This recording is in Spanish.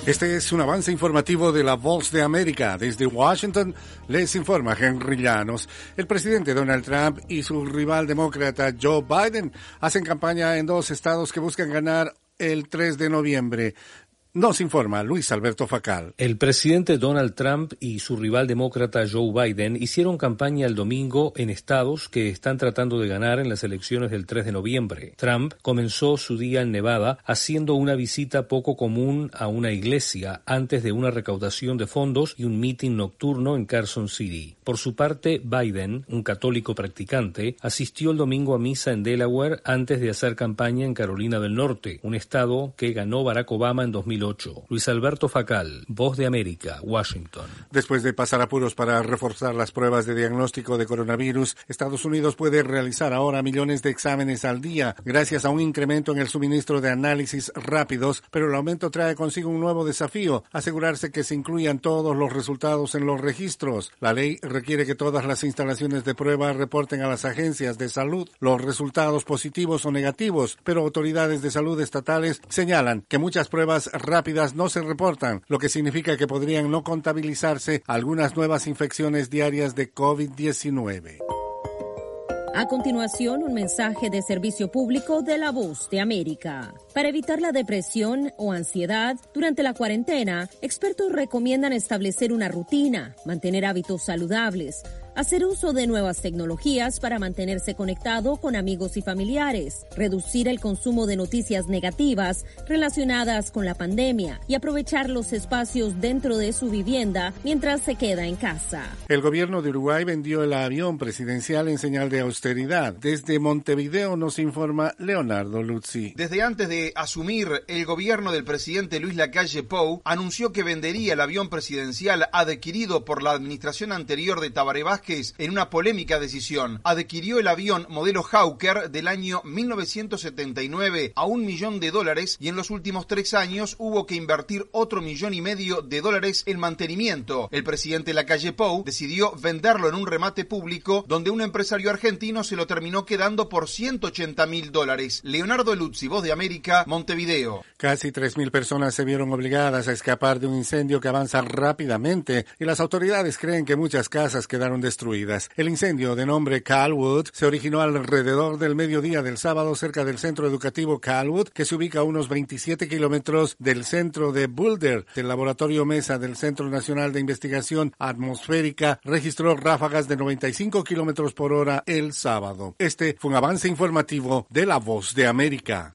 Este es un avance informativo de La Voz de América. Desde Washington les informa Henry Llanos. El presidente Donald Trump y su rival demócrata Joe Biden hacen campaña en dos estados que buscan ganar el 3 de noviembre. Nos informa Luis Alberto Facal. El presidente Donald Trump y su rival demócrata Joe Biden hicieron campaña el domingo en estados que están tratando de ganar en las elecciones del 3 de noviembre. Trump comenzó su día en Nevada haciendo una visita poco común a una iglesia antes de una recaudación de fondos y un mitin nocturno en Carson City. Por su parte, Biden, un católico practicante, asistió el domingo a misa en Delaware antes de hacer campaña en Carolina del Norte, un estado que ganó Barack Obama en 2008. Luis Alberto Facal, Voz de América, Washington. Después de pasar apuros para reforzar las pruebas de diagnóstico de coronavirus, Estados Unidos puede realizar ahora millones de exámenes al día gracias a un incremento en el suministro de análisis rápidos, pero el aumento trae consigo un nuevo desafío: asegurarse que se incluyan todos los resultados en los registros. La ley requiere que todas las instalaciones de prueba reporten a las agencias de salud los resultados positivos o negativos, pero autoridades de salud estatales señalan que muchas pruebas rápidas no se reportan, lo que significa que podrían no contabilizarse algunas nuevas infecciones diarias de COVID-19. A continuación, un mensaje de servicio público de La Voz de América. Para evitar la depresión o ansiedad durante la cuarentena, expertos recomiendan establecer una rutina, mantener hábitos saludables, hacer uso de nuevas tecnologías para mantenerse conectado con amigos y familiares, reducir el consumo de noticias negativas relacionadas con la pandemia y aprovechar los espacios dentro de su vivienda mientras se queda en casa. El gobierno de Uruguay vendió el avión presidencial en señal de austeridad. Desde Montevideo nos informa Leonardo Luzzi. Desde antes de asumir, el gobierno del presidente Luis Lacalle Pou anunció que vendería el avión presidencial adquirido por la administración anterior de Tabaré Vázquez en una polémica decisión. Adquirió el avión modelo Hawker del año 1979 a $1 millón y en los últimos 3 años hubo que invertir otro $1,5 millones en mantenimiento. El presidente Lacalle Pou decidió venderlo en un remate público donde un empresario argentino se lo terminó quedando por $180.000. Leonardo Luzzi, Voz de América, Montevideo. Casi 3.000 personas se vieron obligadas a escapar de un incendio que avanza rápidamente y las autoridades creen que muchas casas quedaron destruidas. El incendio, de nombre Calwood, se originó alrededor del mediodía del sábado cerca del centro educativo Calwood, que se ubica a unos 27 kilómetros del centro de Boulder. El laboratorio MESA del Centro Nacional de Investigación Atmosférica registró ráfagas de 95 kilómetros por hora el sábado. Este fue un avance informativo de La Voz de América.